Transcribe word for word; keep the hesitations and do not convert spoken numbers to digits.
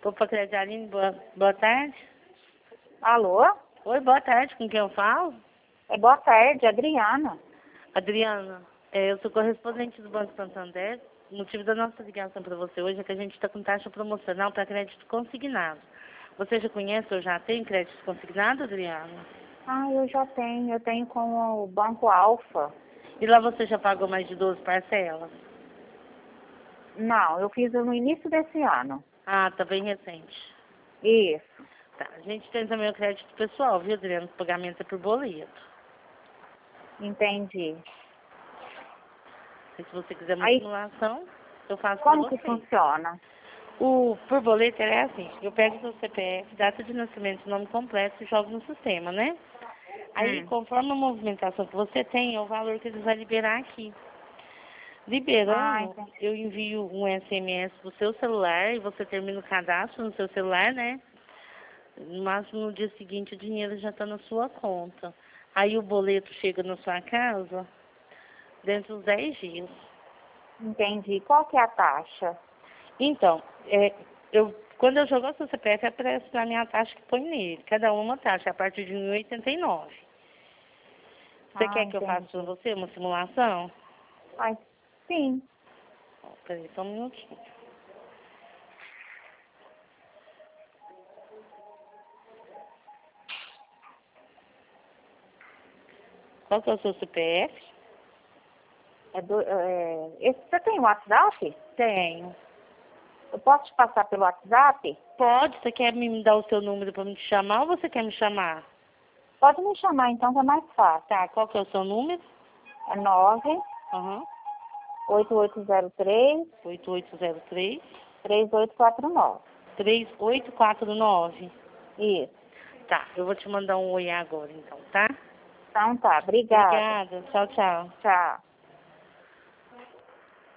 Opa, Crédito Aline, boa, boa tarde. Alô? Oi, boa tarde, com quem eu falo? É boa tarde, Adriana. Adriana, é, eu sou correspondente do Banco Santander. O motivo da nossa ligação para você hoje é que a gente está com taxa promocional para crédito consignado. Você já conhece ou já tem crédito consignado, Adriana? Ah, eu já tenho, eu tenho com o Banco Alfa. E lá você já pagou mais de doze parcelas? Não, eu fiz no início desse ano. Ah, tá bem recente. Isso, Tá, a gente tem também o crédito pessoal, viu, Adriana? O pagamento é por boleto. entendi. E se você quiser uma Aí, simulação, eu faço para como que você. funciona? O por boleto é assim, eu pego seu C P F, data de nascimento, nome completo e jogo no sistema, né? Aí, Hum. conforme a movimentação que você tem, é o valor que eles vão liberar aqui. Ah, Liberando, entendi. eu envio um S M S pro seu celular e você termina o cadastro no seu celular, né? No máximo no dia seguinte o dinheiro já está na sua conta. Aí o boleto chega na sua casa dentro dos dez dias. Entendi. Qual que é a taxa? Então, é, eu, quando eu jogo o seu C P F, aparece na minha taxa que põe nele. Cada uma taxa, a partir de mil e oitenta e nove. Você Ah, quer que eu faça para entendi. você uma simulação? Ai, sim. Ó, peraí, só um minutinho. Qual que é o seu C P F? É do, é, esse, você tem WhatsApp? Tenho. Eu posso te passar pelo WhatsApp? Pode, você quer me dar o seu número para me te chamar ou você quer me chamar? Pode me chamar então, que é mais fácil. Tá, qual que é o seu número? É nove Aham. oito oito zero três oito oito zero três, três oito quatro nove. três oito quatro nove. Isso. Tá, eu vou te mandar um oi agora então, tá? Então tá, obrigada. Obrigada, tchau, tchau. Tchau.